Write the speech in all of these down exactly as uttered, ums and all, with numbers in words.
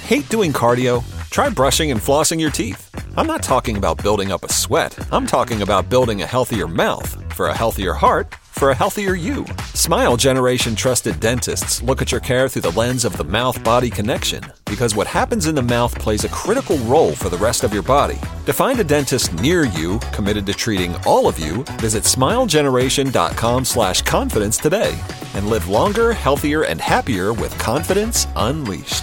Hate doing cardio? Try brushing and flossing your teeth. I'm not talking about building up a sweat. I'm talking about building a healthier mouth for a healthier heart for a healthier you. Smile Generation trusted dentists look at your care through the lens of the mouth-body connection, because what happens in the mouth plays a critical role for the rest of your body. To find a dentist near you committed to treating all of you, visit smilegeneration.com slash confidence today and live longer, healthier, and happier with confidence unleashed.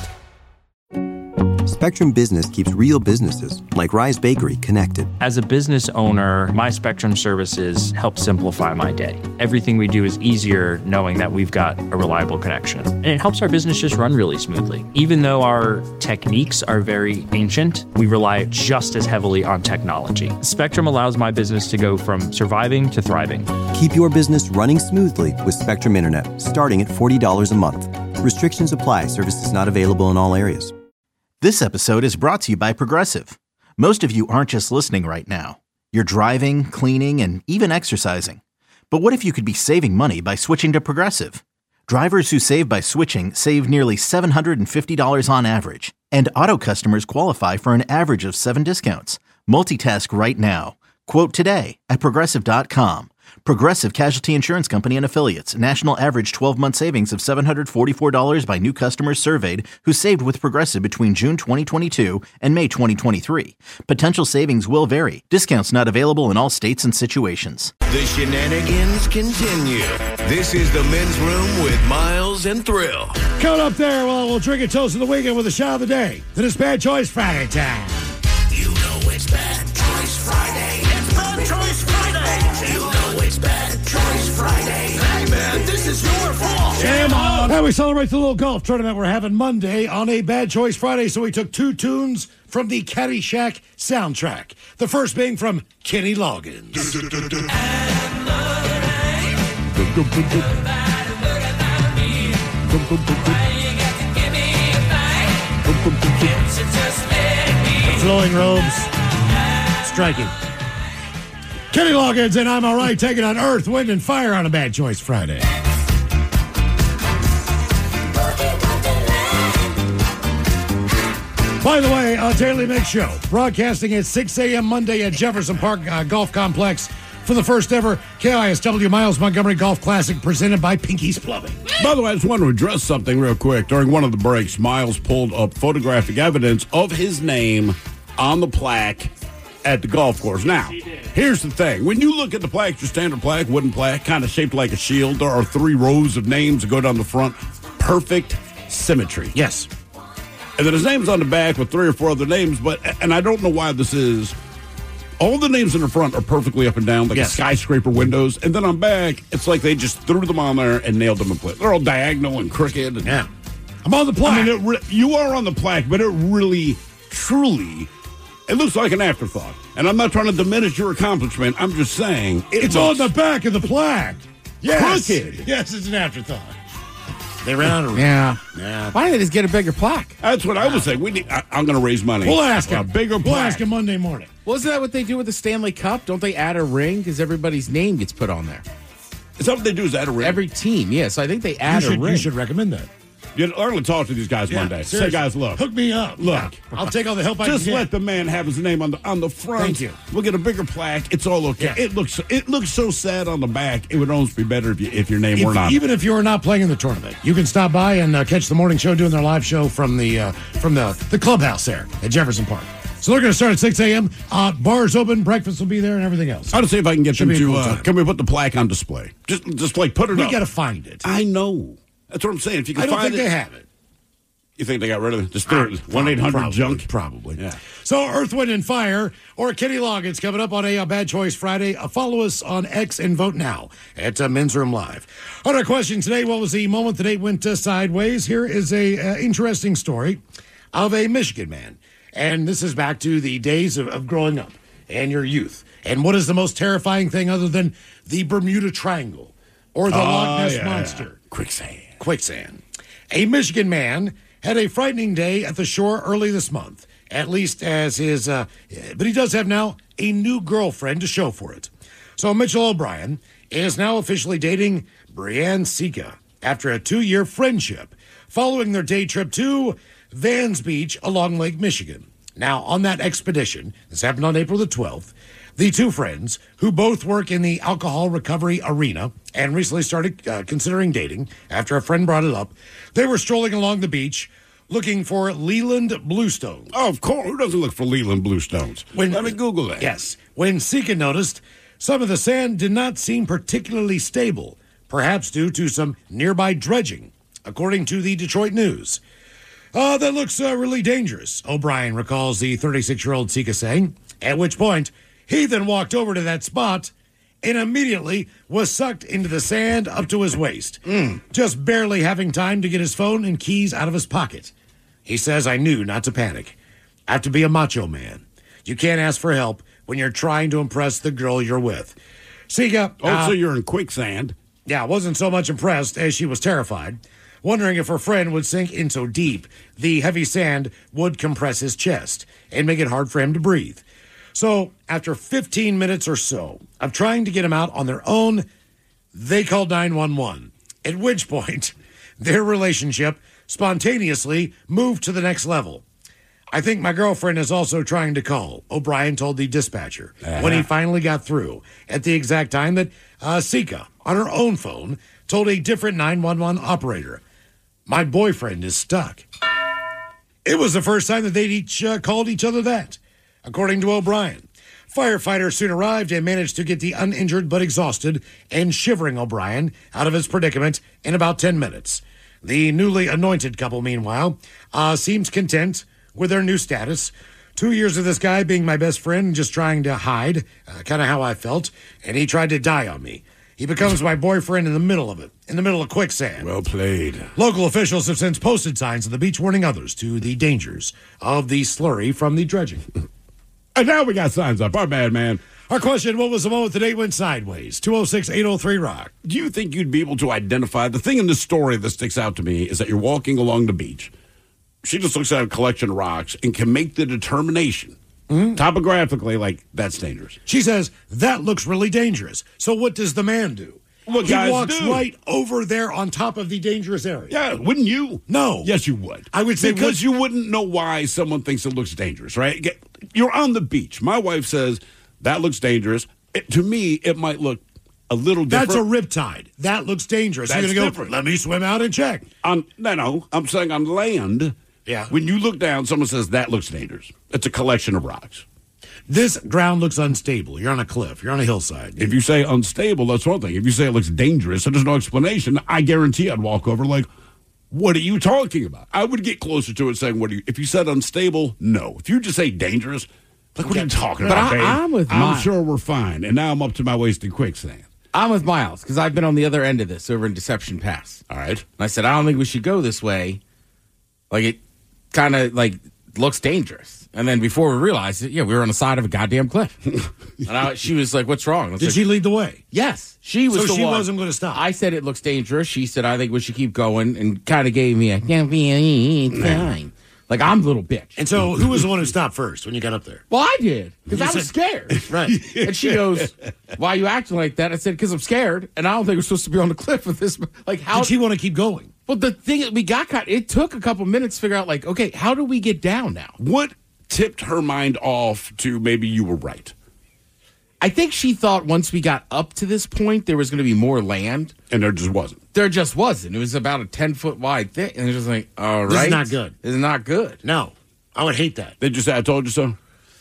Spectrum Business keeps real businesses, like Rise Bakery, connected. As a business owner, my Spectrum services help simplify my day. Everything we do is easier knowing that we've got a reliable connection. And it helps our business just run really smoothly. Even though our techniques are very ancient, we rely just as heavily on technology. Spectrum allows my business to go from surviving to thriving. Keep your business running smoothly with Spectrum Internet, starting at forty dollars a month. Restrictions apply. Services not available in all areas. This episode is brought to you by Progressive. Most of you aren't just listening right now. You're driving, cleaning, and even exercising. But what if you could be saving money by switching to Progressive? Drivers who save by switching save nearly seven hundred fifty dollars on average. And auto customers qualify for an average of seven discounts. Multitask right now. Quote today at Progressive dot com. Progressive Casualty Insurance Company and Affiliates. National average twelve-month savings of seven hundred forty-four dollars by new customers surveyed who saved with Progressive between June twenty twenty-two and May twenty twenty-three. Potential savings will vary. Discounts not available in all states and situations. The shenanigans continue. This is the Men's Room with Miles and Thrill. Coming up there, well, we'll drink a toast of the weekend with a shot of the day. Then it's Bad Choice Friday time. You know it's Bad Choice Friday. It's Bad Choice Friday. You know it's Bad Choice Friday. Hey, man, this is your fault. Jam on. Hey, we celebrate the little golf tournament we're having Monday on a Bad Choice Friday, so we took two tunes from the Caddyshack soundtrack. The first being from Kenny Loggins. Flowing robes. Striking. Kenny Loggins and I'm All Right, taking on Earth, Wind, and Fire on a Bad Choice Friday. By the way, a Daily Mix Show, broadcasting at six a.m. Monday at Jefferson Park uh, Golf Complex for the first ever K I S W Miles Montgomery Golf Classic presented by Pinky's Plumbing. By the way, I just want to address something real quick. During one of the breaks, Miles pulled up photographic evidence of his name on the plaque at the golf course. Now, here's the thing. When you look at the plaque, your standard plaque, wooden plaque, kind of shaped like a shield, there are three rows of names that go down the front. Perfect symmetry. Yes. And then his name's on the back with three or four other names, but, and I don't know why this is, all the names in the front are perfectly up and down, like yes. skyscraper windows. And then on back, it's like they just threw them on there and nailed them in place. They're all diagonal and crooked. And, yeah. I'm on the plaque. I mean, it re- you are on the plaque, but it really, truly, it looks like an afterthought. And I'm not trying to diminish your accomplishment. I'm just saying. It it's on the back of the plaque. Yes. Crooked. Yes, it's an afterthought. They ran out of yeah. yeah. Why didn't they just get a bigger plaque? That's what I was saying. We need, I, I'm going to raise money. We'll ask him. A bigger plaque. We'll ask him Monday morning. Well, isn't that what they do with the Stanley Cup? Don't they add a ring because everybody's name gets put on there? Is that what they do? Is add a ring? Every team, yes. I think they add you should, a ring. You should recommend that. You know, I'm going to talk to these guys yeah, Monday. Seriously. Say, guys, look. Hook me up. Look. Yeah. I'll take all the help I Just can let get. the man have his name on the on the front. Thank you. We'll get a bigger plaque. It's all okay. Yeah. It looks it looks so sad on the back. It would almost be better if you, if your name if, were not. Even if you are not playing in the tournament, you can stop by and uh, catch the morning show doing their live show from the uh, from the, the clubhouse there at Jefferson Park. So they're going to start at six a.m. Uh, bars open, breakfast will be there, and everything else. I'll see if I can get Should them to. Cool uh, can we put the plaque on display? Just just like put it we up. We got to find it. I know. That's what I'm saying. If you can I don't find think it, they have it. You think they got rid of it? Just one eight hundred junk? Probably. Yeah. So Earth, Wind, and Fire or Kenny Loggins coming up on a, a Bad Choice Friday. Uh, follow us on X and vote now at uh, Men's Room Live. On our question today, what was the moment the date went uh, sideways? Here is a uh, interesting story of a Michigan man. And this is back to the days of, of growing up and your youth. And what is the most terrifying thing other than the Bermuda Triangle or the oh, Loch Ness yeah, Monster? Yeah. Quicksand. Quicksand. A Michigan man had a frightening day at the shore early this month, at least as his, uh, but he does have now a new girlfriend to show for it. So Mitchell O'Brien is now officially dating Brianne Sika after a two-year friendship, following their day trip to Vans Beach along Lake Michigan. Now, on that expedition, this happened on April the twelfth, the two friends, who both work in the alcohol recovery arena and recently started uh, considering dating after a friend brought it up, they were strolling along the beach looking for Leland Bluestones. Oh, of course. Who doesn't look for Leland Bluestones? When, Let me Google that. Yes. When Sika noticed, some of the sand did not seem particularly stable, perhaps due to some nearby dredging, according to the Detroit News. Uh, that looks uh, really dangerous, O'Brien recalls the thirty-six-year-old Sika saying, at which point he then walked over to that spot and immediately was sucked into the sand up to his waist, mm. just barely having time to get his phone and keys out of his pocket. He says, I knew not to panic. I have to be a macho man. You can't ask for help when you're trying to impress the girl you're with. Sika. Oh, uh, so you're in quicksand. Yeah, wasn't so much impressed as she was terrified, wondering if her friend would sink in so deep the heavy sand would compress his chest and make it hard for him to breathe. So, after fifteen minutes or so of trying to get him out on their own, they called nine one one, at which point their relationship spontaneously moved to the next level. I think my girlfriend is also trying to call, O'Brien told the dispatcher uh-huh. when he finally got through, at the exact time that uh, Sika, on her own phone, told a different nine one one operator, my boyfriend is stuck. It was the first time that they'd each uh, called each other that. According to O'Brien, firefighters soon arrived and managed to get the uninjured but exhausted and shivering O'Brien out of his predicament in about ten minutes. The newly anointed couple, meanwhile, uh, seems content with their new status. Two years of this guy being my best friend and just trying to hide, uh, kind of how I felt, and he tried to die on me. He becomes my boyfriend in the middle of it, in the middle of quicksand. Well played. Local officials have since posted signs on the beach warning others to the dangers of the slurry from the dredging. And now we got signs up. Our bad man. Our question, what was the moment the date went sideways? two oh six, eight oh three, rock. Do you think you'd be able to identify? The thing in this story that sticks out to me is that you're walking along the beach. She just looks at a collection of rocks and can make the determination, mm-hmm. topographically, like, that's dangerous. She says, that looks really dangerous. So what does the man do? What he guys walks do? right over there on top of the dangerous area. Yeah, wouldn't you? No. Yes, you would. I would say because what? You wouldn't know why someone thinks it looks dangerous, right? You're on the beach. My wife says, that looks dangerous. It, to me, it might look a little different. That's a riptide. That looks dangerous. That's You're going to go, different. let me swim out and check. On, no, no, I'm saying on land, yeah. when you look down, someone says, that looks dangerous. It's a collection of rocks. This ground looks unstable. You're on a cliff. You're on a hillside. If you say unstable, that's one thing. If you say it looks dangerous and there's no explanation, I guarantee I'd walk over like, what are you talking about? I would get closer to it saying, what are you, if you said unstable, no. If you just say dangerous, like, what are you talking but about, I, babe? I'm with I'm Miles. sure we're fine. And now I'm up to my waist in quicksand. I'm with Miles because I've been on the other end of this over in Deception Pass. All right. And I said, I don't think we should go this way. Like, it kind of, like, looks dangerous. And then before we realized it, yeah, we were on the side of a goddamn cliff. And I, she was like, what's wrong? I was Did like, she lead the way? Yes. She was So the she one. wasn't going to stop. I said it looks dangerous. She said, I think we should keep going, and kind of gave me a, yeah, it's fine. Like, I'm a little bitch. And so who was the one who stopped first when you got up there? Well, I did, because You I was said- scared. Right. And she goes, why are you acting like that? I said, because I'm scared, and I don't think we're supposed to be on the cliff with this. Like, how? Did she want to keep going? Well, the thing is, we got caught. It took a couple minutes to figure out, like, okay, how do we get down now? What tipped her mind off to maybe you were right? I think she thought once we got up to this point, there was going to be more land. And there just wasn't. There just wasn't. It was about a ten-foot wide thing. And it was just like, all right. This is not good. This is not good. No. I would hate that. They just said, I told you so?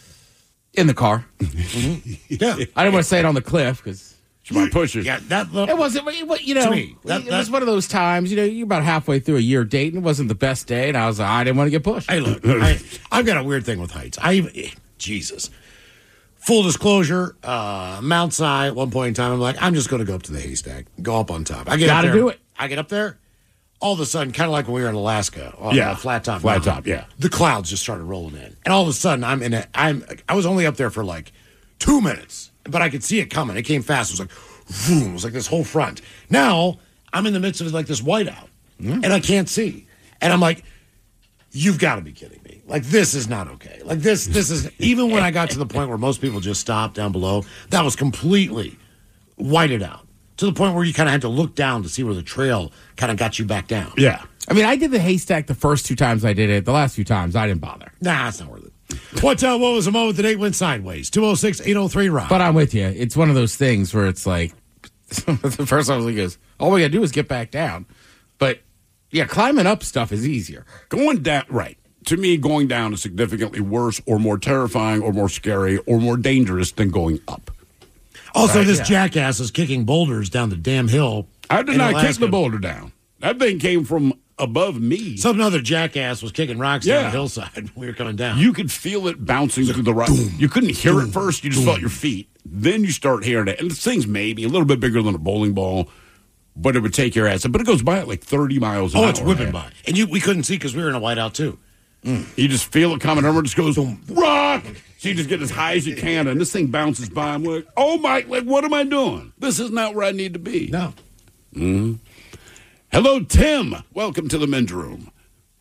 In the car. Yeah. I didn't want to say it on the cliff because She might push you. Yeah, that look. it wasn't, it was- you know, To me, that- it was that- one of those times, you know, you're about halfway through a year dating. It wasn't the best day. And I was like, I didn't want to get pushed. Hey, look, I, I've got a weird thing with heights. I even, Jesus. Full disclosure, uh, Mount Si, at one point in time, I'm like, I'm just going to go up to the haystack, go up on top. I get Gotta up there, do it. I get up there. All of a sudden, kind of like when we were in Alaska, on Yeah. a flat top, Flat mountain, top, yeah. the clouds just started rolling in, and all of a sudden, I'm in a, I'm, I was only up there for like two minutes, but I could see it coming. It came fast. It was like, vroom, it was like this whole front. Now I'm in the midst of like this whiteout, and I can't see, and I'm like, you've got to be kidding me. Like, this is not okay. Like, this, this is, even when I got to the point where most people just stopped down below, that was completely whited out to the point where you kind of had to look down to see where the trail kind of got you back down. Yeah. I mean, I did the haystack the first two times I did it. The last few times, I didn't bother. Nah, it's not worth it. What, uh, what was the moment the date went sideways? two oh six, eight oh three, Rob. But I'm with you. It's one of those things where it's like, the first time he goes, all we got to do is get back down. But, yeah, climbing up stuff is easier. Going down, right. To me, going down is significantly worse or more terrifying or more scary or more dangerous than going up. Also, Right, this yeah. jackass is kicking boulders down the damn hill. I did in not kick Alaska. the boulder down. That thing came from above me. Some other jackass was kicking rocks down Yeah. the hillside when we were coming down. You could feel it bouncing through the rock. You couldn't hear it first. You just felt your feet. Then you start hearing it. And this thing's maybe a little bit bigger than a bowling ball, but it would take your ass. But it goes by at like thirty miles an oh, hour. it's whipping by. And you, we couldn't see because we were in a whiteout, too. You just feel it coming. Everyone just goes, rock! So you just get as high as you can, and this thing bounces by. I'm like, oh, my, like, what am I doing? This is not where I need to be. No. Mm. Hello, Tim. Welcome to the men's room.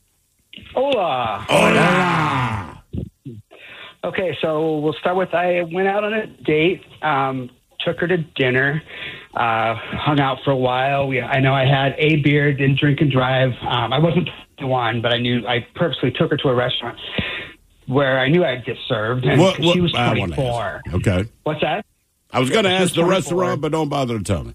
Hola. Hola. Okay, so we'll start with I went out on a date, um, took her to dinner, uh, hung out for a while. We, I know I had a beer, didn't drink and drive. Um, I wasn't one, but I knew I purposely took her to a restaurant where I knew I'd get served. And What, 'cause what, she was I wanna twenty-four. ask. Okay. What's that? I was going to She ask was the twenty-four. restaurant, but don't bother to tell me.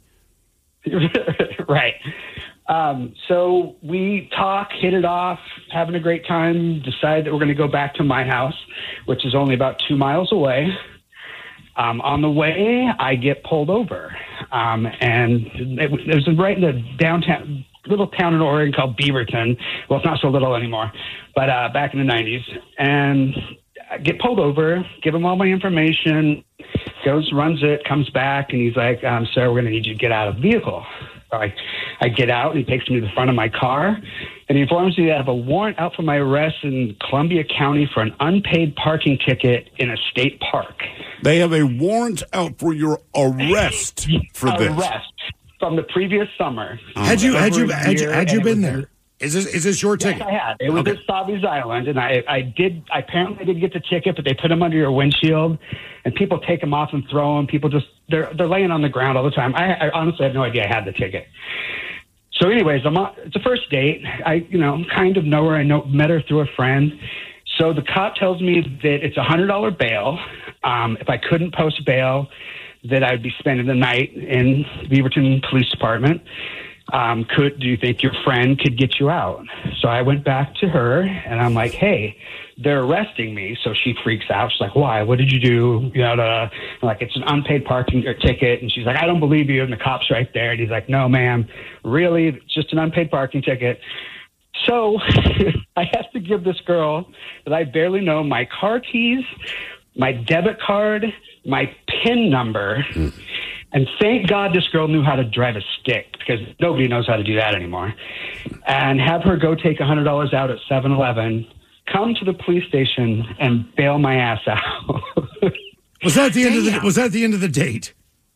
Right. Um, so we talk, hit it off, having a great time, decide that we're going to go back to my house, which is only about two miles away. Um, on the way, I get pulled over. Um, and it, was- it was right in the downtown, little town in Oregon called Beaverton. Well, it's not so little anymore, but uh, back in the nineties. And I get pulled over, give him all my information, goes, runs it, comes back, and he's like, um, sir, we're going to need you to get out of the vehicle. So I, I get out, and he takes me to the front of my car, and he informs me that I have a warrant out for my arrest in Columbia County for an unpaid parking ticket in a state park. They have a warrant out for your arrest for this. Arrest from the previous summer. Had you had you Over a had you year, had you and it been was- there? Is this is this your Yes, ticket? I had. It was Okay. at Sabi's Island, and I, I did. I apparently did get the ticket, but they put them under your windshield, and people take them off and throw them. People just they're they're laying on the ground all the time. I, I honestly had no idea I had the ticket. So, anyways, I'm on, it's a first date. I you know kind of know her. I know met her through a friend. So the cop tells me that it's a hundred dollar bail. Um, if I couldn't post bail, that I'd be spending the night in Beaverton Police Department. Um, could do you think your friend could get you out? So I went back to her and I'm like, hey, they're arresting me. So she freaks out. She's like, why? What did you do? You know, uh, like it's an unpaid parking or ticket. And she's like, I don't believe you. And the cop's right there. And he's like, no, ma'am, really? It's just an unpaid parking ticket. So I have to give this girl that I barely know my car keys, my debit card, my PIN number. And thank God this girl knew how to drive a stick because nobody knows how to do that anymore. And have her go take one hundred dollars out at seven eleven, come to the police station and bail my ass out. Was that the end of the was that the end of the date?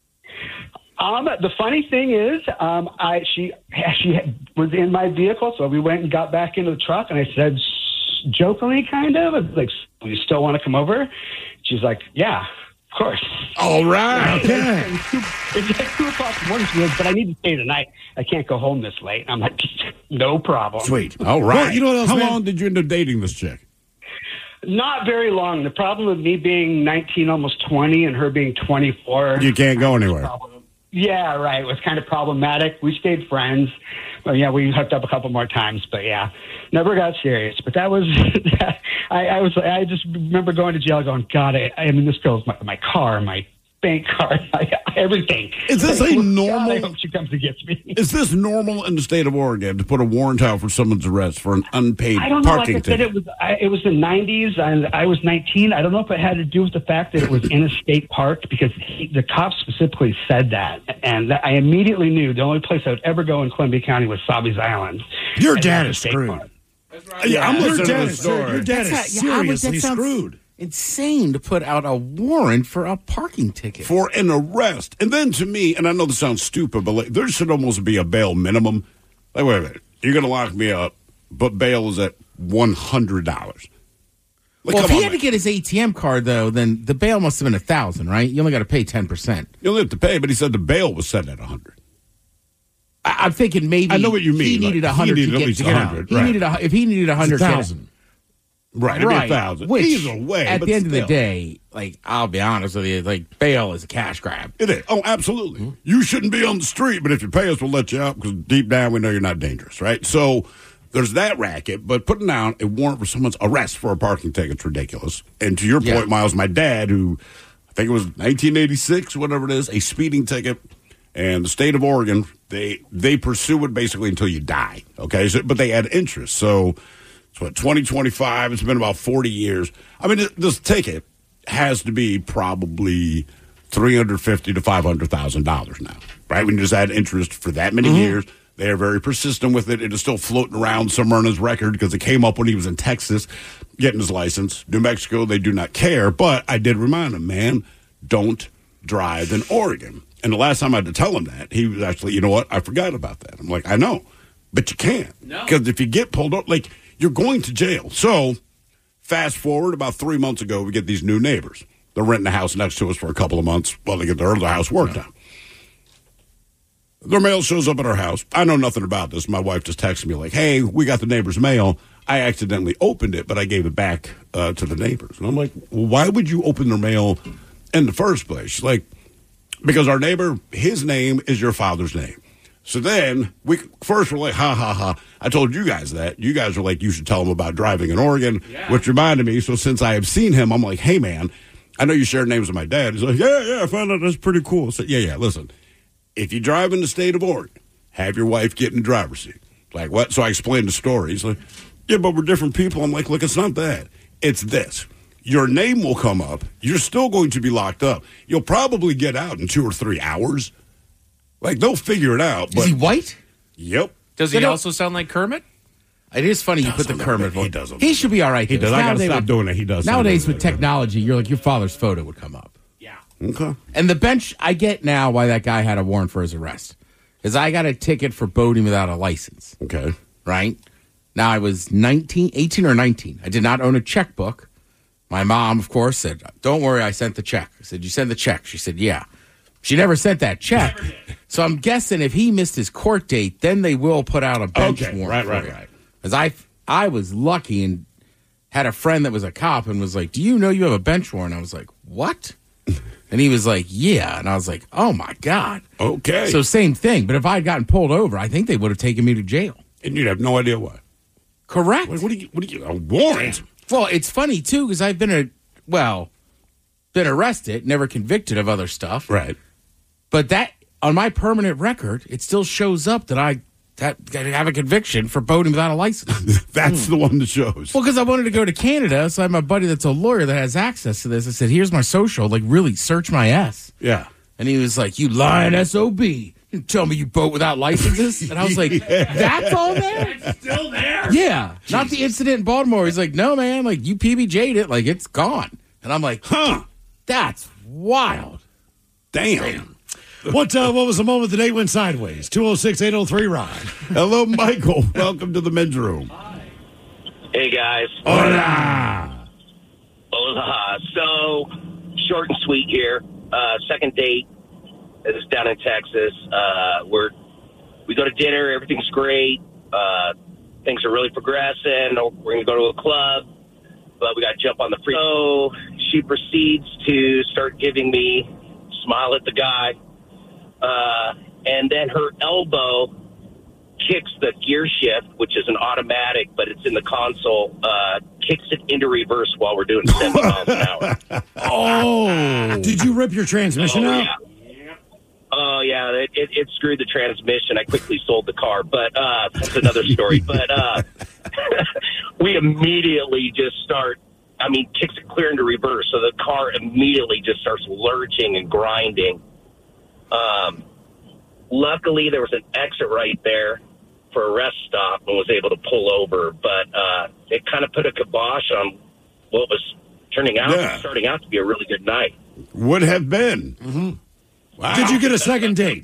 Um, the funny thing is, um, I she she was in my vehicle, so we went and got back into the truck, and I said, jokingly, kind of, I was like, "You still want to come over?" She's like, "Yeah, of course." All right. Okay. It's like two o'clock in the morning, she goes, "But I need to stay tonight. I can't go home this late." I'm like, "No problem." Sweet. All right. Well, you know what else, How man? long did you end up dating this chick? Not very long. The problem with me being nineteen, almost twenty, and her being twenty-four. You can't go anywhere. Yeah, right. It was kind of problematic. We stayed friends. Well, yeah, we hooked up a couple more times, but yeah, never got serious. But that was, I, I was, I just remember going to jail, going, God, I, I mean, this girl's my, my car, my bank card, my, everything. Is this Like, a God, normal- I hope she comes and gets me. Is this normal in the state of Oregon to put a warrant out for someone's arrest for an unpaid I don't know. Like parking I said, ticket? it was I, it was the nineties, and I was nineteen. I don't know if it had to do with the fact that it was in a state park because he, the cop specifically said that, and that I immediately knew the only place I would ever go in Columbia County was Sabi's Island. Your And dad that's is a state screwed. park. Yeah, I'm Your listening dad to the is story. your dad is That's not- yeah, I would- that seriously sounds screwed. Insane to put out a warrant for a parking ticket. For an arrest. And then to me, and I know this sounds stupid, but like, there should almost be a bail minimum. Like, wait a minute. You're going to lock me up, but bail is at one hundred dollars. Like, well, if come he on, had to man. get his A T M card, though, then the bail must have been a thousand, right? You only got to pay ten percent. You only have to pay, but he said the bail was set at one hundred. I, I'm thinking maybe I know what you mean. he needed like, a hundred he to needed get at least to get a out. hundred. He Right. needed a, if he needed a hundred, thousand. Right, it'd right? be a thousand. Which, Either way, at but the end still. of the day, like I'll be honest with you, like bail is a cash grab. It is. Oh, absolutely. You shouldn't be on the street, but if you pay us, we'll let you out because deep down we know you're not dangerous, right? So there's that racket, but putting down a warrant for someone's arrest for a parking ticket is ridiculous. And to your Yeah. point, Miles, my dad, who I think it was nineteen eighty-six, whatever it is, a speeding ticket, and the state of Oregon, they they pursue it basically until you die, okay? So, but they add interest. So it's what, twenty twenty-five, it's been about forty years. I mean, this, this ticket has to be probably three hundred fifty to five hundred thousand dollars now, right? When you just add interest for that many years, they are very persistent with it. It is still floating around somewhere on his record because it came up when he was in Texas getting his license. New Mexico, they do not care. But I did remind him, man, don't drive in Oregon. And the last time I had to tell him that, he was actually, you know what? I forgot about that. I'm like, I know, but you can't. Because if you get pulled up, like, you're going to jail. So fast forward about three months ago, we get these new neighbors. They're renting a house next to us for a couple of months while they get their other house worked on. Their mail shows up at our house. I know nothing about this. My wife just texted me like, hey, we got the neighbor's mail. I accidentally opened it, but I gave it back uh, to the neighbors. And I'm like, well, why would you open their mail in the first place? She's like, because our neighbor, his name is your father's name. So then, we first were like, ha, ha, ha. I told you guys that. You guys were like, you should tell him about driving in Oregon, yeah. Which reminded me. So since I have seen him, I'm like, hey, man, I know you shared names with my dad. He's like, yeah, yeah, I found out that's pretty cool. I said, yeah, yeah, listen. If you drive in the state of Oregon, have your wife get in the driver's seat. Like, what? So I explained the story. He's like, yeah, but we're different people. I'm like, look, it's not that. It's this. Your name will come up. You're still going to be locked up. You'll probably get out in two or three hours. Like, they'll figure it out. But, Is he white? Yep. Does he also sound like Kermit? It is funny you put the Kermit voice. He doesn't. He should be all right. He does. I got to stop would, doing it. He does. Nowadays with technology, you're like, your father's photo would come up. Yeah. Okay. And the bench, I get now why that guy had a warrant for his arrest. Because I got a ticket for boating without a license. Okay. Right? Now, I was nineteen, eighteen or nineteen. I did not own a checkbook. My mom, of course, said, don't worry, I sent the check. I said, you sent the check? She said, yeah. She never sent that check. So I'm guessing if he missed his court date, then they will put out a bench Okay. warrant. Right, for right, you. right. Because I, I was lucky and had a friend that was a cop and was like, do you know you have a bench warrant? I was like, what? And he was like, yeah. And I was like, oh, my God. Okay. So same thing. But if I had gotten pulled over, I think they would have taken me to jail. And you'd have no idea why. Correct. What, what do you, what do you, a warrant? Well, it's funny, too, because I've been, a, well, been arrested, never convicted of other stuff. Right. But that, on my permanent record, it still shows up that I that, that have a conviction for boating without a license. That's the one that shows. Well, because I wanted to go to Canada, so I have my buddy that's a lawyer that has access to this. I said, here's my social, like, really, search my ass. Yeah. And he was like, you lying S O B. You tell me you boat without licenses? And I was like, Yeah. that's all there? It's still there. Yeah. Not the incident in Baltimore. He's like, no, man, like, you P B J'd it, like, it's gone. And I'm like, Huh. that's wild. Damn. What uh, what was the moment the date went sideways? two oh six, eight oh three, Rod. Hello, Michael. Welcome to the men's room. Hey, guys. Hola. Hola. So, short and sweet here. Uh, second date is down in Texas. Uh, we're we go to dinner. Everything's great. Uh, things are really progressing. We're going to go to a club, but we got to jump on the free. So she proceeds to start giving me smile at the guy, uh, and then her elbow kicks the gear shift, which is an automatic, but it's in the console, uh, kicks it into reverse while we're doing seventy miles an hour. Oh. Did you rip your transmission oh, out? Yeah. Oh, yeah. It, it, it screwed the transmission. I quickly sold the car, but uh, that's another story. But uh, we immediately just start, I mean, kicks it clear into reverse, so the car immediately just starts lurching and grinding. Um, luckily, there was an exit right there for a rest stop and was able to pull over, but uh, it kind of put a kibosh on what was turning out, Yeah. starting out to be a really good night. Would have been. Mm-hmm. Wow. Did you get a second date?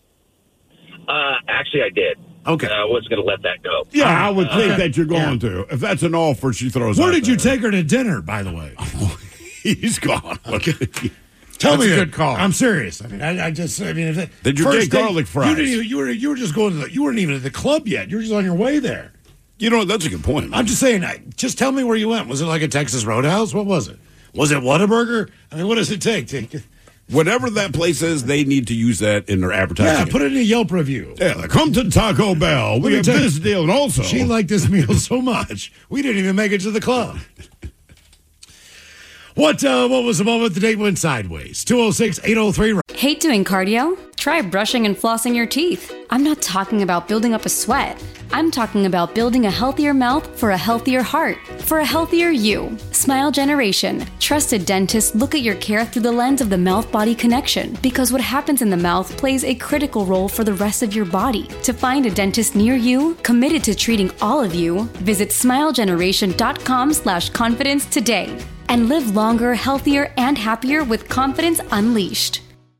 Uh, actually, I did. Okay. Uh, I wasn't going to let that go. Yeah, I would think Okay. that you're going to. If that's an offer she throws Where out did you there. take her to dinner, by the way? He's gone. Okay. Tell That's me a that. good call. I'm serious. I mean, I, I just, I mean, if it, Did you first get date, garlic fries? You, didn't even, you were, you were just going to the, you weren't even at the club yet. You were just on your way there. You know, that's a good point. I'm just saying, I, just tell me where you went. Was it like a Texas Roadhouse? What was it? Was it Whataburger? I mean, what does it take? to Whatever that place is, they need to use that in their advertising. Yeah, put it in a Yelp review. Yeah, like, come to Taco Bell. We have this deal, and also she liked this meal so much we didn't even make it to the club. What uh, what was the moment the date went sideways? two oh six, eight oh three Hate doing cardio? Try brushing and flossing your teeth. I'm not talking about building up a sweat. I'm talking about building a healthier mouth for a healthier heart, for a healthier you. Smile Generation. Trusted dentists look at your care through the lens of the mouth-body connection, because what happens in the mouth plays a critical role for the rest of your body. To find a dentist near you, committed to treating all of you, visit smilegeneration.com slash confidence today. And live longer, healthier, and happier with confidence unleashed.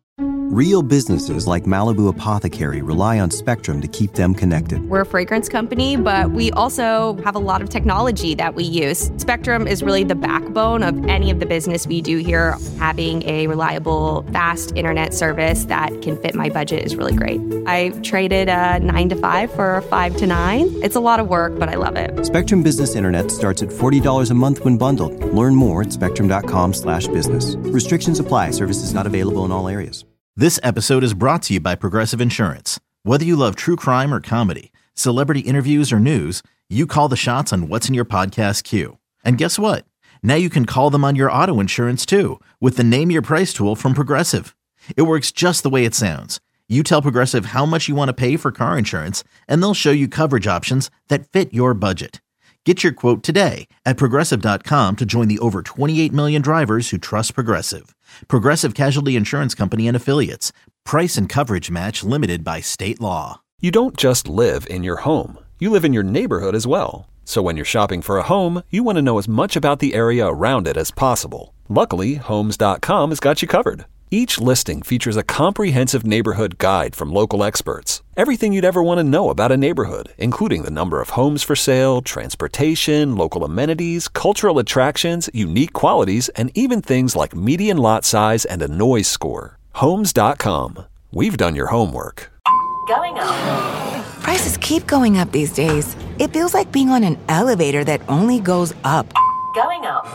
Real businesses like Malibu Apothecary rely on Spectrum to keep them connected. We're a fragrance company, but we also have a lot of technology that we use. Spectrum is really the backbone of any of the business we do here. Having a reliable, fast internet service that can fit my budget is really great. I traded a nine to five for a five to nine. It's a lot of work, but I love it. Spectrum Business Internet starts at forty dollars a month when bundled. Learn more at spectrum.com slash business. Restrictions apply. Services not available in all areas. This episode is brought to you by Progressive Insurance. Whether you love true crime or comedy, celebrity interviews or news, you call the shots on what's in your podcast queue. And guess what? Now you can call them on your auto insurance too with the Name Your Price tool from Progressive. It works just the way it sounds. You tell Progressive how much you want to pay for car insurance, and they'll show you coverage options that fit your budget. Get your quote today at Progressive dot com to join the over twenty-eight million drivers who trust Progressive. Progressive Casualty Insurance Company and Affiliates. Price and coverage match limited by state law. You don't just live in your home. You live in your neighborhood as well. So when you're shopping for a home, you want to know as much about the area around it as possible. Luckily, Homes dot com has got you covered. Each listing features a comprehensive neighborhood guide from local experts. Everything you'd ever want to know about a neighborhood, including the number of homes for sale, transportation, local amenities, cultural attractions, unique qualities, and even things like median lot size and a noise score. Homes dot com. We've done your homework. Going up. Prices keep going up these days. It feels like being on an elevator that only goes up. Going up.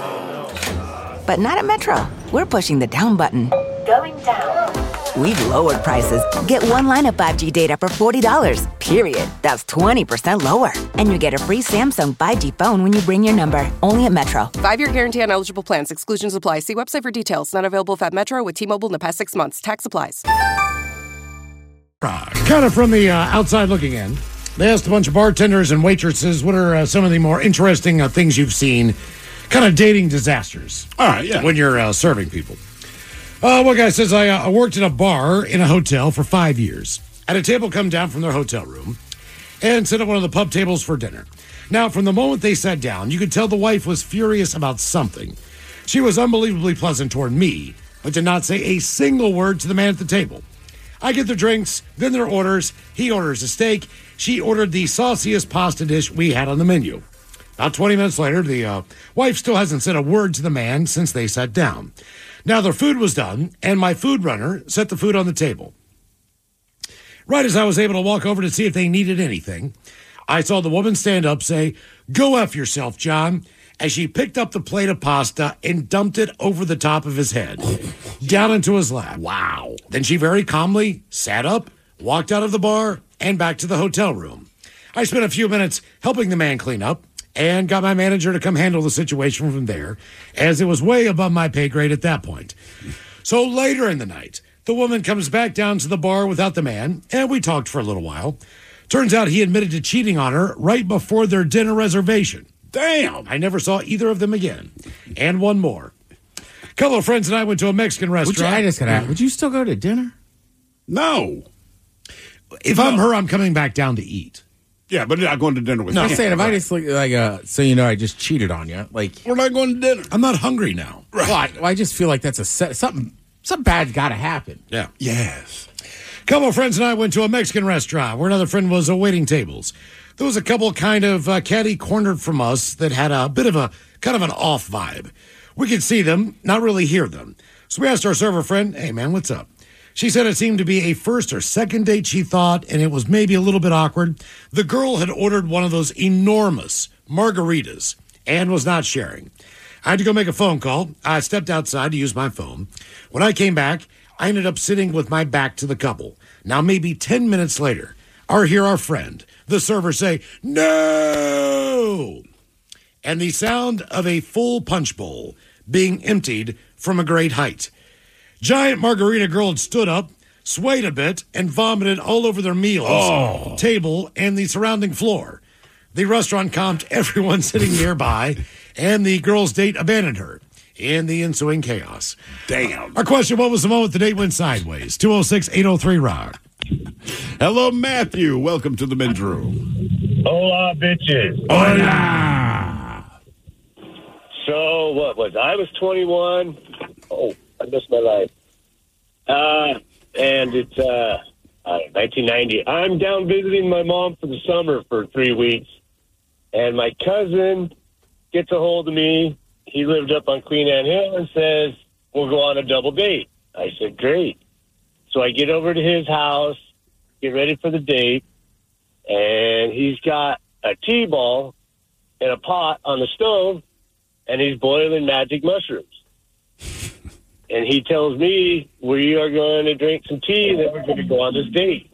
But not at Metro. We're pushing the down button. Going down. We've lowered prices. Get one line of five G data for forty dollars, period. That's twenty percent lower. And you get a free Samsung five G phone when you bring your number. Only at Metro. Five-year guarantee on eligible plans. Exclusions apply. See website for details. Not available at Metro with T-Mobile in the past six months. Tax applies. Kind of from the uh, outside looking in, they asked a bunch of bartenders and waitresses what are uh, some of the more interesting uh, things you've seen, kind of dating disasters. All right, yeah. When you're uh, serving people. Uh, one guy says, I, uh, I worked in a bar in a hotel for five years. Had a table come down from their hotel room and sit at one of the pub tables for dinner. Now, from the moment they sat down, you could tell the wife was furious about something. She was unbelievably pleasant toward me, but did not say a single word to the man at the table. I get their drinks, then their orders. He orders a steak. She ordered the sauciest pasta dish we had on the menu. About twenty minutes later, the uh, wife still hasn't said a word to the man since they sat down. Now, their food was done, and my food runner set the food on the table. Right as I was able to walk over to see if they needed anything, I saw the woman stand up, say, "Go F yourself, John," as she picked up the plate of pasta and dumped it over the top of his head, down into his lap. Wow. Then she very calmly sat up, walked out of the bar, and back to the hotel room. I spent a few minutes helping the man clean up and got my manager to come handle the situation from there, as it was way above my pay grade at that point. So later in the night, the woman comes back down to the bar without the man, and we talked for a little while. Turns out he admitted to cheating on her right before their dinner reservation. Damn! I never saw either of them again. And one more. A couple of friends and I went to a Mexican restaurant. Would you, I just gotta ask, would you still go to dinner? No. If no. I'm her, I'm coming back down to eat. Yeah, but not going to dinner with no, you. I'm saying, if I just look like, uh, so you know, I just cheated on you, like. We're not going to dinner. I'm not hungry now. Right. Well, I, well, I just feel like that's a set, something, something bad's gotta happen. Yeah. Yes. A couple of friends and I went to a Mexican restaurant where another friend was uh, waiting tables. There was a couple kind of uh, caddy cornered from us that had a bit of a kind of an off vibe. We could see them, not really hear them. So we asked our server friend, hey, man, what's up? She said it seemed to be a first or second date, she thought, and it was maybe a little bit awkward. The girl had ordered one of those enormous margaritas and was not sharing. I had to go make a phone call. I stepped outside to use my phone. When I came back, I ended up sitting with my back to the couple. Now, maybe ten minutes later, I hear our friend, the server, say, no! And the sound of a full punch bowl being emptied from a great height. Giant margarita girl had stood up, swayed a bit, and vomited all over their meals, Oh. table, and the surrounding floor. The restaurant comped everyone sitting nearby, and the girl's date abandoned her in the ensuing chaos. Damn. Our question, what was the moment the date went sideways? two oh six, eight oh three, rock. Hello, Matthew. Welcome to the men's room. Hola, bitches. Hola. So, what was I? was twenty-one. Oh, I missed my life. Uh, and it's uh, uh, nineteen ninety. I'm down visiting my mom for the summer for three weeks. And my cousin gets a hold of me. He lived up on Queen Anne Hill and says, we'll go on a double date. I said, great. So I get over to his house, get ready for the date, and he's got a T-ball in a pot on the stove, and he's boiling magic mushrooms. And he tells me we are going to drink some tea, and then we're going to go on this date.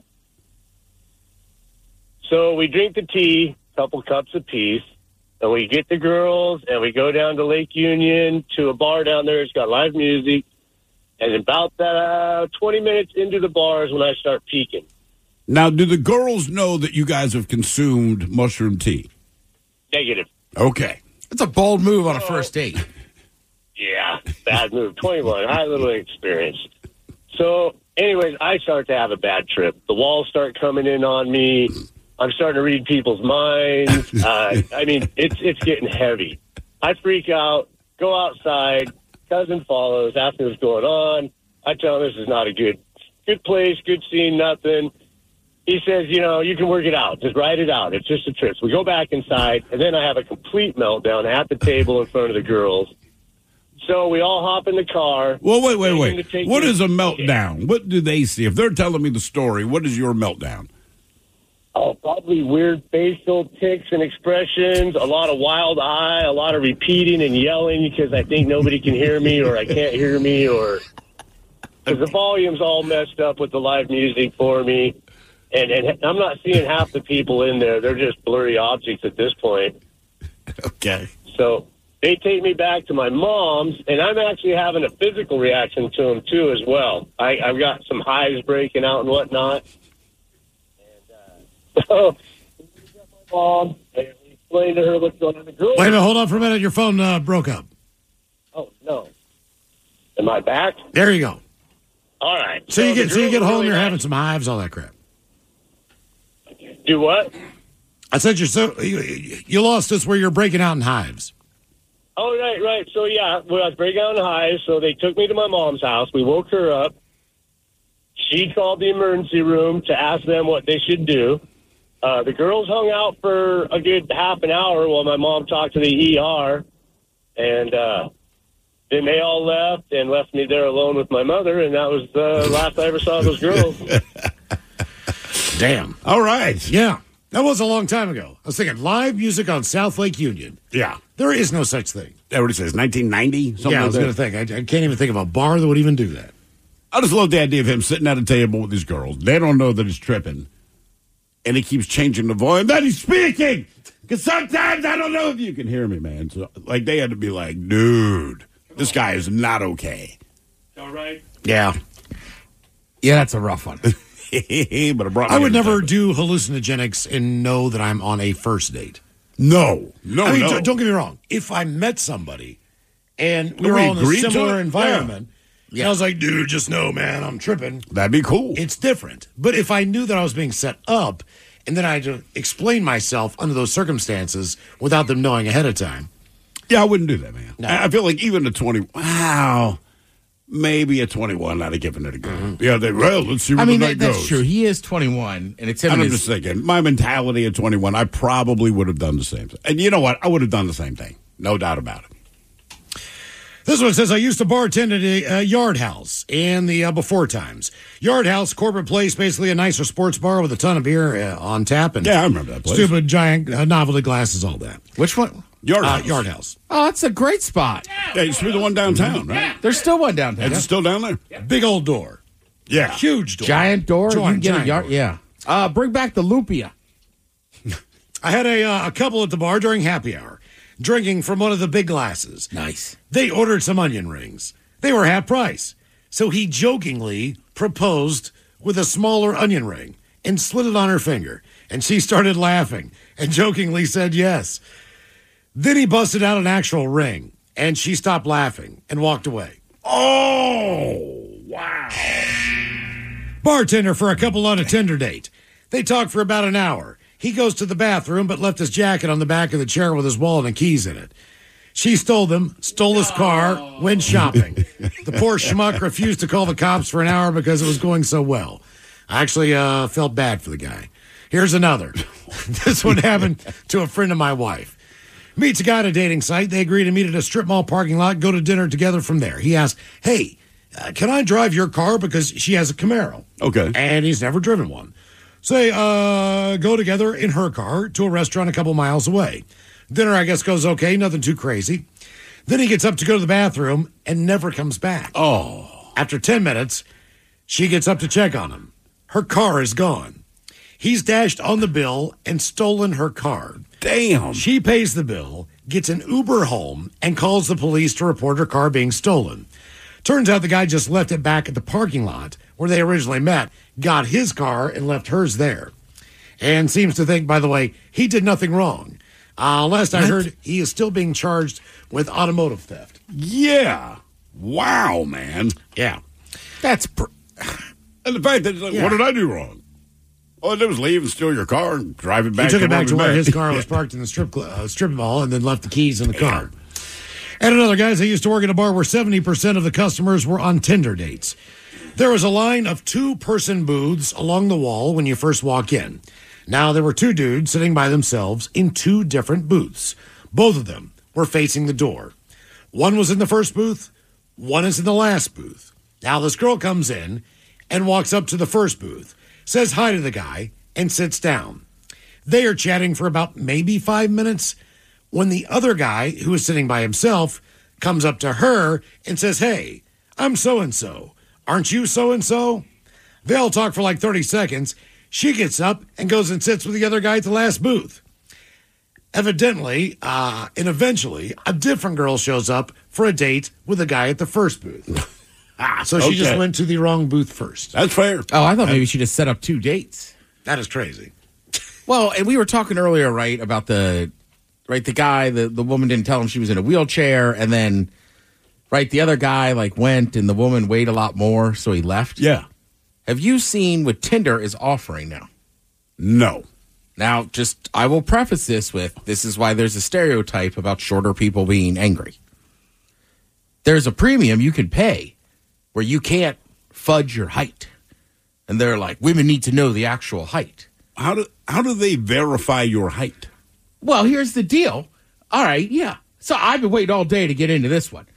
So we drink the tea, a couple cups apiece, and we get the girls, and we go down to Lake Union to a bar down there. It's got live music. And about that uh, twenty minutes into the bar is when I start peeking. Now, do the girls know that you guys have consumed mushroom tea? Negative. Okay. It's a bold move on a first date. Yeah, bad move. twenty-one, high little experience. So, anyways, I start to have a bad trip. The walls start coming in on me. I'm starting to read people's minds. Uh, I mean, it's it's getting heavy. I freak out, go outside. Cousin follows, asks me what's going on. I tell him this is not a good good place, good scene, nothing. He says, you know, you can work it out. Just write it out. It's just a trip. So we go back inside, and then I have a complete meltdown at the table in front of the girls. So we all hop in the car. Well, wait, wait, wait. take What me- is a meltdown? What do they see? If they're telling me the story, what is your meltdown? Oh, probably weird facial tics and expressions, a lot of wild eye, a lot of repeating and yelling because I think nobody can hear me or I can't hear me or because the volume's all messed up with the live music for me. And, and I'm not seeing half the people in there. They're just blurry objects at this point. Okay. So they take me back to my mom's, and I'm actually having a physical reaction to them, too, as well. I, I've got some hives breaking out and whatnot. So, my mom, and we explained to her what's going on. The girl. Wait a minute, hold on for a minute. Your phone uh, broke up. Oh, no. Am I back? There you go. All right. So, you the get so you girl get was home, really you're nice. having some hives, all that crap. Do what? I said you're so you, you lost us where you're breaking out in hives. Oh, right, right. So, yeah, well, I was breaking out in hives, so they took me to my mom's house. We woke her up. She called the emergency room to ask them what they should do. Uh, the girls hung out for a good half an hour while my mom talked to the E R, and uh, then they all left and left me there alone with my mother, and that was the last I ever saw those girls. Damn. All right. Yeah. That was a long time ago. I was thinking live music on South Lake Union. Yeah. There is no such thing. That what it says, nineteen ninety? Something yeah, I like was that. going to think. I, I can't even think of a bar that would even do that. I just love the idea of him sitting at a table with these girls. They don't know that he's tripping. And he keeps changing the volume. Then he's speaking. Because sometimes I don't know if you can hear me, man. So, like, they had to be like, dude, this guy is not okay. All right. Yeah. Yeah, that's a rough one. but it brought me I would to the never table. do hallucinogenics and know that I'm on a first date. No. No, I mean, no. don't- don't get me wrong. If I met somebody and we Do were we all in a agree to similar it? environment, Yeah. and I was like, dude, just know, man, I'm tripping. That'd be cool. It's different. But if I knew that I was being set up and then I had to explain myself under those circumstances without them knowing ahead of time. Yeah, I wouldn't do that, man. No. I I feel like even a twenty, wow, maybe a twenty-one, I'd have given it a go. Yeah, they, well, let's see where I mean, the that, night that's goes. true. He is twenty-one, and it's him And and I'm his... just thinking, my mentality at twenty-one, I probably would have done the same thing. And you know what? I would have done the same thing. No doubt about it. This one says, I used to bartend at a uh, Yard House in the uh, before times. Yard House, corporate place, basically a nicer sports bar with a ton of beer uh, on tap. And Yeah, I remember that place. Stupid, giant uh, novelty glasses, all that. Which one? Yard Uh, House. Yard House. Oh, that's a great spot. Yeah, it used to be the one downtown, right? There's still one downtown. Is it still down there? Big old door. Yeah. Huge door. Giant door. Giant, you can get giant a yard. door. Yeah. Uh, bring back the Lupia. I had a, uh, a couple at the bar during happy hour, drinking from one of the big glasses. Nice. They ordered some onion rings. They were half price. So he jokingly proposed with a smaller onion ring and slid it on her finger. And she started laughing and jokingly said yes. Then he busted out an actual ring, and she stopped laughing and walked away. Oh, wow. Bartender for a couple on a Tinder date. They talked for about an hour. He goes to the bathroom, but left his jacket on the back of the chair with his wallet and keys in it. She stole them, stole his car, went shopping. The poor schmuck refused to call the cops for an hour because it was going so well. I actually uh, felt bad for the guy. Here's another. This one happened to a friend of my wife. Meets a guy at a dating site. They agree to meet at a strip mall parking lot, go to dinner together from there. He asks, hey, uh, can I drive your car? Because she has a Camaro. Okay. And he's never driven one. So they uh, go together in her car to a restaurant a couple miles away. Dinner, I guess, goes okay, nothing too crazy. Then he gets up to go to the bathroom and never comes back. Oh. After ten minutes, she gets up to check on him. Her car is gone. He's dashed on the bill and stolen her car. Damn. She pays the bill, gets an Uber home, and calls the police to report her car being stolen. Turns out the guy just left it back at the parking lot where they originally met, got his car, and left hers there. And seems to think, by the way, he did nothing wrong. Uh, last I heard, he is still being charged with automotive theft. Yeah. Wow, man. Yeah. That's. Pr- and the fact that, like, Yeah. what did I do wrong? All I did was leave and steal your car and drive it He back. took to it back to where where we his met. car was parked in the strip cl- uh, strip mall and then left the keys in the car. And another, guys, I used to work at a bar where seventy percent of the customers were on Tinder dates. There was a line of two-person booths along the wall when you first walk in. Now, there were two dudes sitting by themselves in two different booths. Both of them were facing the door. One was in the first booth, one is in the last booth. Now, this girl comes in and walks up to the first booth, says hi to the guy, and sits down. They are chatting for about maybe five minutes when the other guy, who is sitting by himself, comes up to her and says, hey, I'm so-and-so. Aren't you so-and-so? They all talk for like thirty seconds. She gets up and goes and sits with the other guy at the last booth. Evidently, uh, and eventually, a different girl shows up for a date with the guy at the first booth. So she just Okay. went to the wrong booth first. That's fair. oh, I thought maybe she just set up two dates. That is crazy. Well, and we were talking earlier, right, about the right the guy, the, the woman didn't tell him she was in a wheelchair, and then right, the other guy like went and the woman weighed a lot more, so he left. Yeah. Have you seen what Tinder is offering now? No. Now, just I will preface this with this is why there's a stereotype about shorter people being angry. There's a premium you can pay where you can't fudge your height. And they're like, women need to know the actual height. How do how do they verify your height? Well, here's the deal. All right, yeah. So I've been waiting all day to get into this one.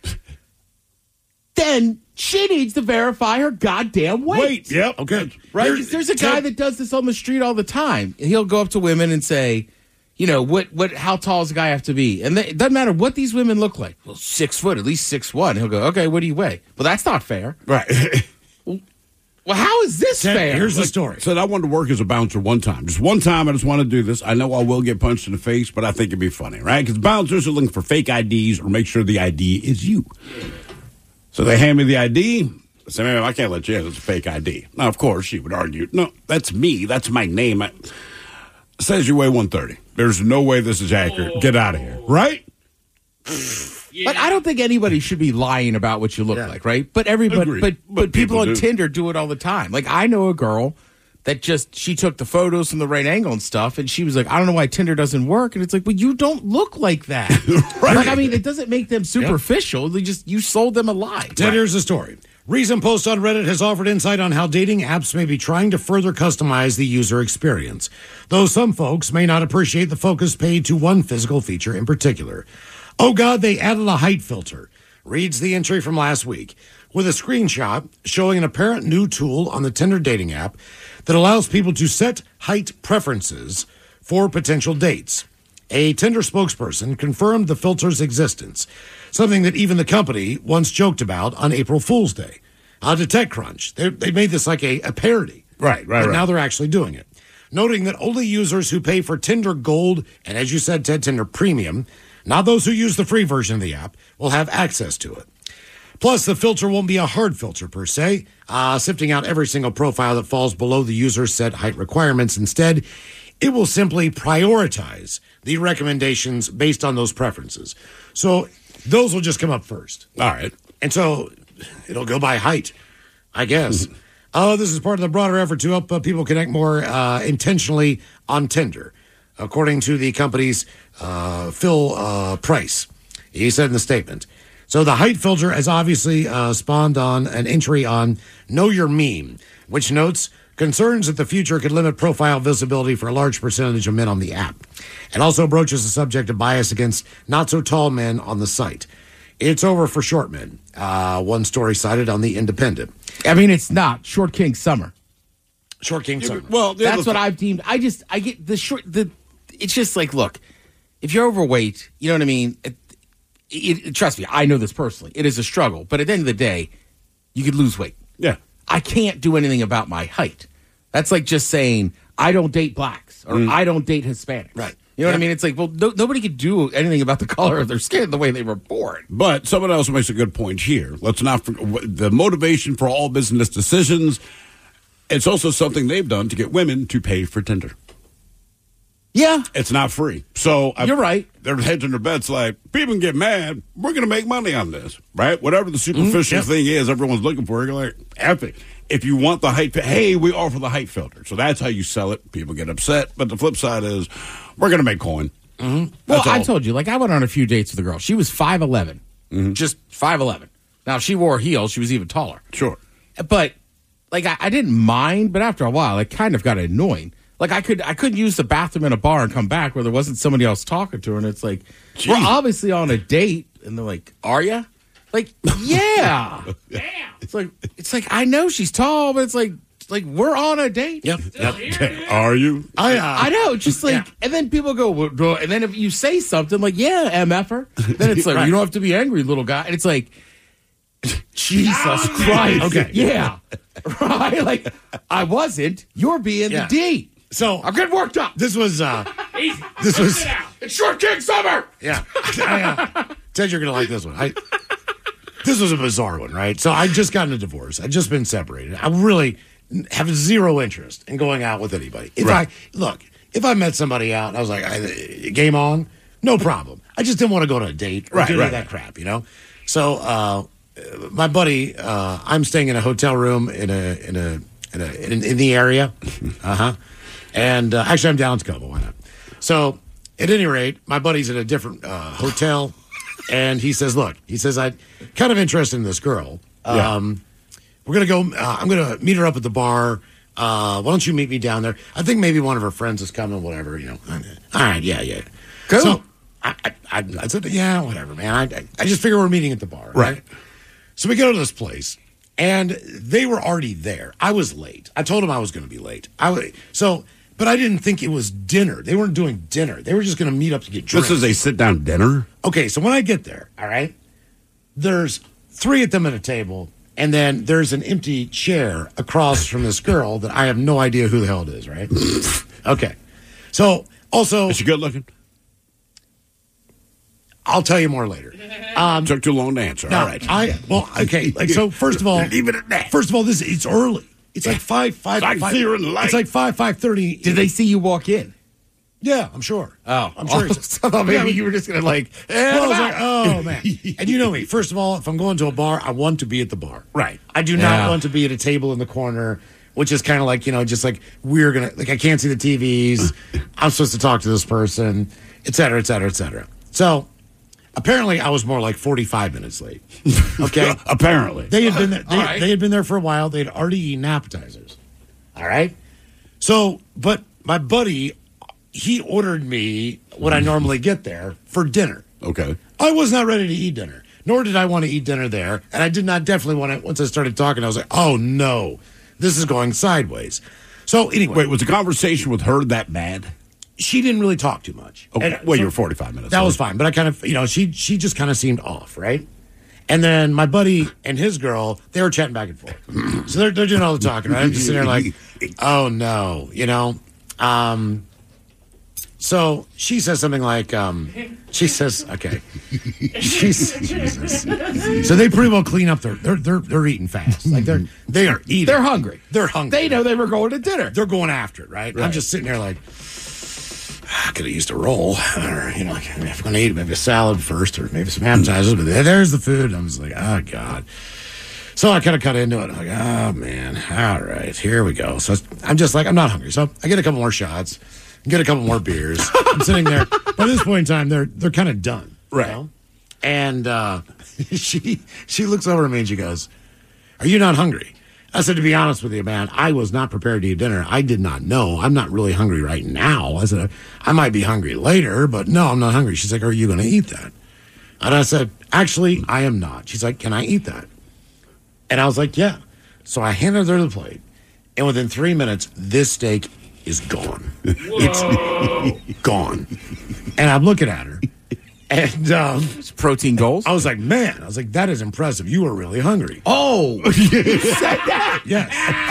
Then she needs to verify her goddamn weight. Wait. Yep. Okay. Right? Here- 'Cause there's a guy that does this on the street all the time. He'll go up to women and say, you know, what, what, how tall does a guy have to be? And they, it doesn't matter what these women look like. Well, six foot, at least six one. He'll go, okay, what do you weigh? Well, that's not fair. Right. Well, how is this Ted, fair? here's the story. Said I wanted to work as a bouncer one time. Just one time, I just want to do this. I know I will get punched in the face, but I think it'd be funny, right? Because bouncers are looking for fake I Ds or make sure the I D is you. So they hand me the I D. I say, man, I can't let you in. It's a fake I D. Now, of course, she would argue, no, that's me. That's my name. I, it says you weigh one thirty. There's no way this is accurate. Get out of here. Right? Like, I don't think anybody should be lying about what you look Yeah. like, right? But everybody, Agreed. but, But but people, people on do. Tinder do it all the time. Like, I know a girl that just, she took the photos from the right angle and stuff, and she was like, I don't know why Tinder doesn't work. And it's like, well, you don't look like that. Right. Like, I mean, it doesn't make them superficial. They just, you sold them a lie. Ted, here's the story. Reason Post on Reddit has offered insight on how dating apps may be trying to further customize the user experience, though some folks may not appreciate the focus paid to one physical feature in particular. Oh, God, they added a height filter. reads the entry from last week with a screenshot showing an apparent new tool on the Tinder dating app that allows people to set height preferences for potential dates. A Tinder spokesperson confirmed the filter's existence, something that even the company once joked about on April Fool's Day. Uh, to TechCrunch, they, they made this like a, a parody. Right, right, But right. now they're actually doing it, noting that only users who pay for Tinder Gold and, as you said, Ted, Tinder Premium, not those who use the free version of the app, will have access to it. Plus, the filter won't be a hard filter per se, uh, sifting out every single profile that falls below the user's set height requirements. Instead, it will simply prioritize the recommendations based on those preferences. So those will just come up first. All right. And so it'll go by height, I guess. Oh, this is part of the broader effort to help uh, people connect more uh, intentionally on Tinder, according to the company's uh, Phil uh, Price. He said in the statement. So the height filter has obviously uh, spawned on an entry on Know Your Meme, which notes concerns that the future could limit profile visibility for a large percentage of men on the app, and also broaches the subject of bias against not-so-tall men on the site. It's over for short men, uh, one story cited on The Independent. I mean, it's not. Short King Summer. Short King Summer. Well, the That's other what thing- I've deemed. I just, I get the short, the, it's just like, look, if you're overweight, you know what I mean? It, it, it, trust me, I know this personally. It is a struggle, but at the end of the day, you could lose weight. Yeah. I can't do anything about my height. That's like just saying, I don't date blacks or Mm. I don't date Hispanics. Right. You know what I Yeah. mean? It's like, well, no, nobody could do anything about the color of their skin the way they were born. But someone else makes a good point here. Let's not forget the motivation for all business decisions. It's also something they've done to get women to pay for Tinder. Yeah. It's not free. So You're right. They're hedging their bets like, people get mad. We're going to make money on this, right? Whatever the superficial yep. thing is everyone's looking for, you're like, F it. If you want the height, hey, we offer the height filter. So that's how you sell it. People get upset. But the flip side is, we're going to make coin. Well, That's I all. told you, like, I went on a few dates with a girl. She was five eleven. Just five eleven. Now, if she wore heels, she was even taller. Sure. But, like, I, I didn't mind, but after a while, it kind of got annoying. Like, I could I couldn't use the bathroom in a bar and come back where there wasn't somebody else talking to her. And it's like, Jeez. we're obviously on a date. And they're like, are you? Like, yeah. It's like, it's like, I know she's tall, but it's like, it's like we're on a date. Yep. yep. Are you? I, uh, I know, just like, and then people go, well, duh, and then if you say something like, yeah, M F er, then it's like, Right. you don't have to be angry, little guy. And it's like, Jesus Christ. Okay. Yeah. Right? Like, I wasn't. You're being Yeah. the D. So I'm getting worked up. this was, uh, Easy. this was, It's Short King Summer. yeah. I, uh, Ted, you're going to like this one. I, this was a bizarre one, right? So I just gotten a divorce. I've just been separated. I really have zero interest in going out with anybody. If Right. I, look, if I met somebody out and I was like, I, game on, no problem. I just didn't want to go to a date or Right, do any right, of that right. crap, you know? So, uh, my buddy, uh, I'm staying in a hotel room in a, in a, in a, in, in the area. Uh huh. And, uh, actually I'm down to Tacoma. Why not? So at any rate, my buddy's at a different, uh, hotel. And he says, look, he says, I'm kind of interested in this girl. Yeah. Um, we're going to go, uh, I'm going to meet her up at the bar. Uh, why don't you meet me down there? I think maybe one of her friends is coming, whatever, you know. All right, yeah, yeah. Cool. So I, I, I, I said, yeah, whatever, man. I, I, I just figure we're meeting at the bar. Right. Right. So we go to this place, and they were already there. I was late. I told them I was going to be late. I was, so, but I didn't think it was dinner. They weren't doing dinner. They were just going to meet up to get drinks. This is a sit down dinner? Okay, so when I get there, all right, there's three of them at a table, and then there's an empty chair across from this girl that I have no idea who the hell it is, right? Okay. So, also, Is she good looking? I'll tell you more later. Um, Took too long to answer. now, All right. I, well, okay, like, so first of all, Leave it at that. first of all, this it's early. It's like five, five, It's like five. fear and light. It's like five, five thirty. Did they see you walk in? Yeah, I'm sure. Oh, I'm sure. I thought maybe Yeah, you were just going to like, eh, Well, I was I'm like, out. oh man! And you know me. First of all, if I'm going to a bar, I want to be at the bar. Right. I do Yeah. not want to be at a table in the corner, which is kind of like, you know, just like we're gonna like I can't see the T Vs. I'm supposed to talk to this person, et cetera, et cetera, et cetera. So apparently, I was more like forty-five minutes late. Okay. Apparently. They had been there, they, All right. they had been there for a while. They had already eaten appetizers. All right. So, but my buddy, he ordered me what I normally get there for dinner. Okay. I was not ready to eat dinner. nor did I want to eat dinner there. And I did not definitely want to, once I started talking, I was like, oh no, this is going sideways. So anyway. Wait, was the conversation with her that bad? She didn't really talk too much. Okay. And well, so you were forty-five minutes. That late. was fine. But I kind of, you know, she she just kind of seemed off, right? And then my buddy and his girl, they were chatting back and forth. So they're, they're doing all the talking, right? I'm just sitting there like, oh no, you know? Um, so she says something like, um, she says, okay. She's, Jesus. So they pretty well clean up their, they're, they're, they're eating fast. Like they're, they are eating. They're hungry. They're hungry. They know they were going to dinner. They're going after it, right? Right. I'm just sitting there like, I could have used a roll, or, you know, like, if I'm going to eat maybe a salad first, or maybe some appetizers, but there's the food. I'm just like, oh, God. So I kind of cut into it. I'm like, oh, man, all right, here we go. So I'm just like, I'm not hungry. So I get a couple more shots, get a couple more beers. I'm sitting there. By this point in time, they're they're kind of done. Right. You know? And uh, she she looks over at me and she goes, are you not hungry? I said, to be honest with you, man, I was not prepared to eat dinner. I did not know. I'm not really hungry right now. I said, I might be hungry later, but no, I'm not hungry. She's like, are you going to eat that? And I said, actually, I am not. She's like, can I eat that? And I was like, yeah. So I handed her the plate. And within three minutes, this steak is gone. It's gone. And I'm looking at her. And um, it's protein goals. I was like, man, I was like, that is impressive. You were really hungry. Oh, you said that? Yes.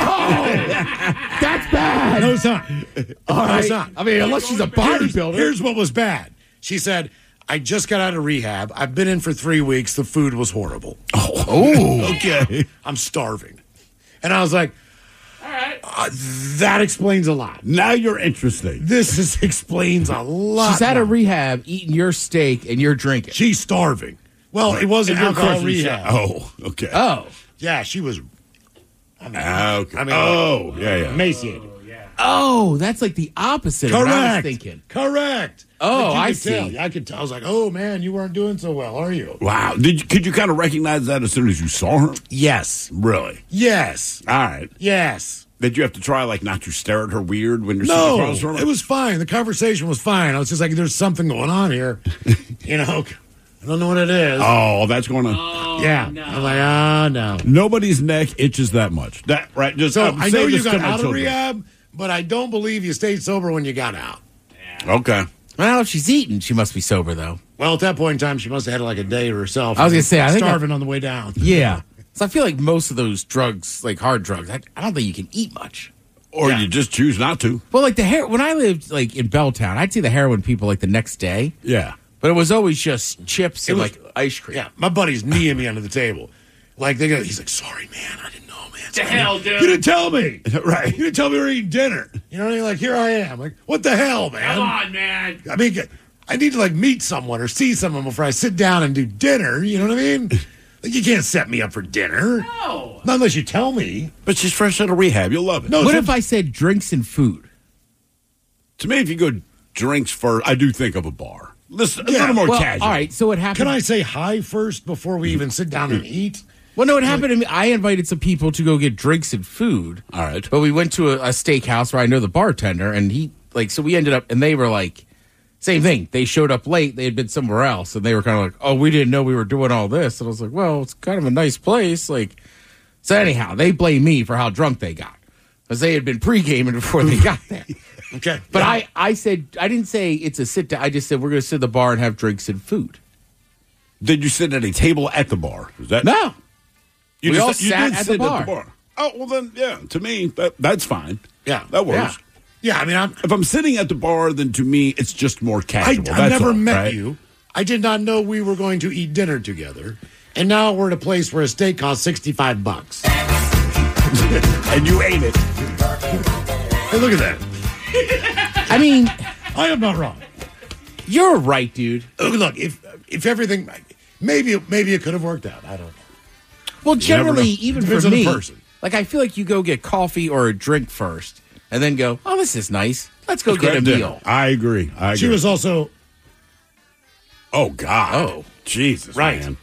Oh, that's bad. No, it's not. All No, right. it's not. I mean, unless she's a bodybuilder. Here's, here's what was bad. She said, I just got out of rehab. I've been in for three weeks. The food was horrible. Oh, okay. I'm starving. And I was like, all right. Uh, that explains a lot. Now you're interesting. This is, explains a lot. She's out now. of rehab, eating your steak, and you're drinking. She's starving. Well, it wasn't And you're alcohol crushing rehab. Oh, okay. Oh. Yeah, she was. I mean, Ah, okay. I mean, oh, yeah, yeah. emaciated. Oh, that's like the opposite of what I was Correct. thinking. Correct. Oh, Like, you I could see. tell. I could tell. I was like, oh, man, you weren't doing so well, are you? Wow. Did you, could you kind of recognize that as soon as you saw her? Yes. Really? Yes. All right. Yes. Did you have to try, like, not to stare at her weird when you're sitting No, across from her? it was fine. The conversation was fine. I was just like, there's something going on here. You know, I don't know what it is. Oh, that's going to... yeah. I'm like, oh, no. Nobody's neck itches that much. That right? Just So I'm I know saying you this to got my out of children. rehab, but I don't believe you stayed sober when you got out. Okay. Well, if she's eating, she must be sober, though. Well, at that point in time, she must have had like a day to herself. I was gonna say, I think I- starving on the way down. Yeah. So I feel like most of those drugs, like hard drugs, I, I don't think you can eat much. Or Yeah. you just choose not to. Well, like the hair, when I lived like in Belltown, I'd see the heroin people like the next day, Yeah. but it was always just chips and was- like ice cream. Yeah, my buddy's kneeing me under the table. Like they got, he's like, sorry, man, I didn't know, man. The hell, dude? You didn't tell me. Right. You didn't tell me we were eating dinner. You know what I mean? Like, here I am. Like, what the hell, man? Come on, man. I mean, I need to like meet someone or see someone before I sit down and do dinner. You know what I mean? Like, you can't set me up for dinner. No. Not unless you tell me. But she's fresh out of rehab. You'll love it. No, What so- if I said drinks and food? To me, if you go drinks first, I do think of a bar. Listen, a Yeah, little more Well, casual. all right. So what happened? Can I say hi first before we even sit down and eat? Well, no, it happened to me. I invited some people to go get drinks and food. All right. But we went to a, a steakhouse where I know the bartender, and he, like, so we ended up, and they were like, same thing. They showed up late. They had been somewhere else, and they were kind of like, oh, we didn't know we were doing all this. And I was like, well, it's kind of a nice place. Like, so anyhow, they blame me for how drunk they got because they had been pre-gaming before they got there. Okay. But Yeah. I, I said, I didn't say it's a sit down. I just said, we're going to sit at the bar and have drinks and food. Did you sit at a table at the bar? Is that No. You We just- all you sat did at sit the bar. Oh well, then yeah. To me, that that's fine. Yeah. That works. Yeah, I mean, I'm, If I'm sitting at the bar, then to me, it's just more I, casual. I That's never all, met right? you. I did not know we were going to eat dinner together. And now we're at a place where a steak costs sixty-five bucks. and you ate it. Hey, look at that. I mean, I am not wrong. You're right, dude. Look, look, if if everything, maybe maybe it could have worked out. I don't know. Well, You never generally, know. even Depends for on the me, person. like I feel like you go get coffee or a drink first, and then go, "Oh, this is nice. Let's go Let's get a grab dinner. meal." I agree. I agree. She was also Oh God. Oh. Jesus. Right. Man.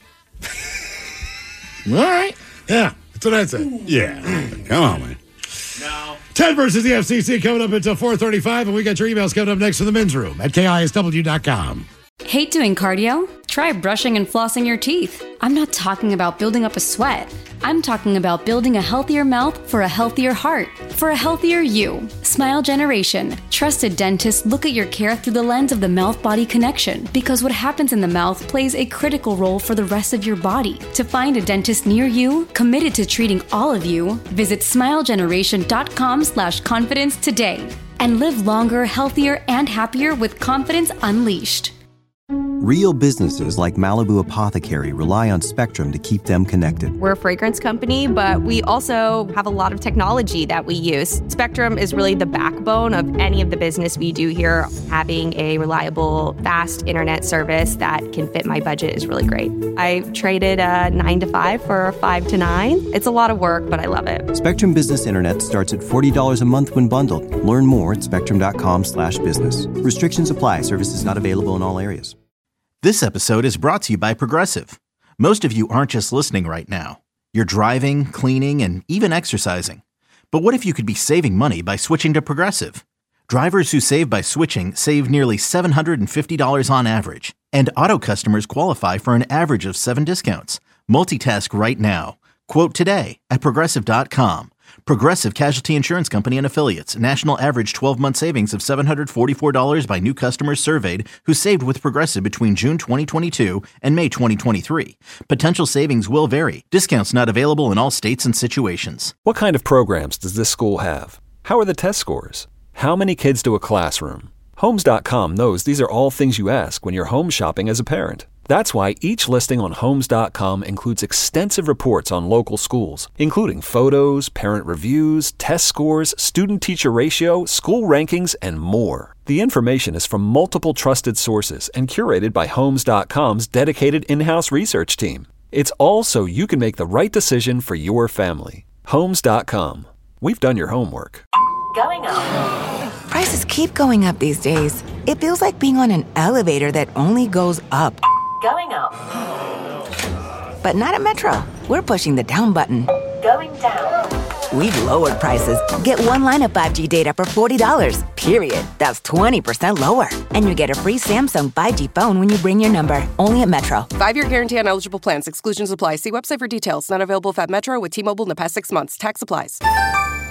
All right. yeah. That's what I said. Yeah. Come on, man. Ted versus the F C C coming up until four thirty-five, and we got your emails coming up next to the men's room at K I S W dot com. Hate doing cardio? Try brushing and flossing your teeth. I'm not talking about building up a sweat. I'm talking about building a healthier mouth for a healthier heart, for a healthier you. Smile Generation. Trusted dentists look at your care through the lens of the mouth-body connection because what happens in the mouth plays a critical role for the rest of your body. To find a dentist near you, committed to treating all of you, visit smilegeneration.com slash confidence today and live longer, healthier, and happier with confidence unleashed. Real businesses like Malibu Apothecary rely on Spectrum to keep them connected. We're a fragrance company, but we also have a lot of technology that we use. Spectrum is really the backbone of any of the business we do here. Having a reliable, fast internet service that can fit my budget is really great. I traded a nine to five for a five to nine. It's a lot of work, but I love it. Spectrum Business Internet starts at forty dollars a month when bundled. Learn more at spectrum.com slash business. Restrictions apply. Services not available in all areas. This episode is brought to you by Progressive. Most of you aren't just listening right now. You're driving, cleaning, and even exercising. But what if you could be saving money by switching to Progressive? Drivers who save by switching save nearly seven hundred fifty dollars on average. And auto customers qualify for an average of seven discounts. Multitask right now. Quote today at Progressive dot com. Progressive Casualty Insurance Company and Affiliates. National average twelve-month savings of seven hundred forty-four dollars by new customers surveyed who saved with Progressive between June twenty twenty-two and May twenty twenty-three. Potential savings will vary. Discounts not available in all states and situations. What kind of programs does this school have? How are the test scores? How many kids do a classroom? Homes dot com knows these are all things you ask when you're home shopping as a parent. That's why each listing on Homes dot com includes extensive reports on local schools, including photos, parent reviews, test scores, student-teacher ratio, school rankings, and more. The information is from multiple trusted sources and curated by Homes dot com's dedicated in-house research team. It's all so you can make the right decision for your family. Homes dot com. We've done your homework. Going up. Prices keep going up these days. It feels like being on an elevator that only goes up. Going up. But not at Metro. We're pushing the down button. Going down. We've lowered prices. Get one line of five G data for forty dollars, period. That's twenty percent lower. And you get a free Samsung five G phone when you bring your number. Only at Metro. Five-year guarantee on eligible plans. Exclusions apply. See website for details. Not available if at Metro with T-Mobile in the past six months. Tax applies.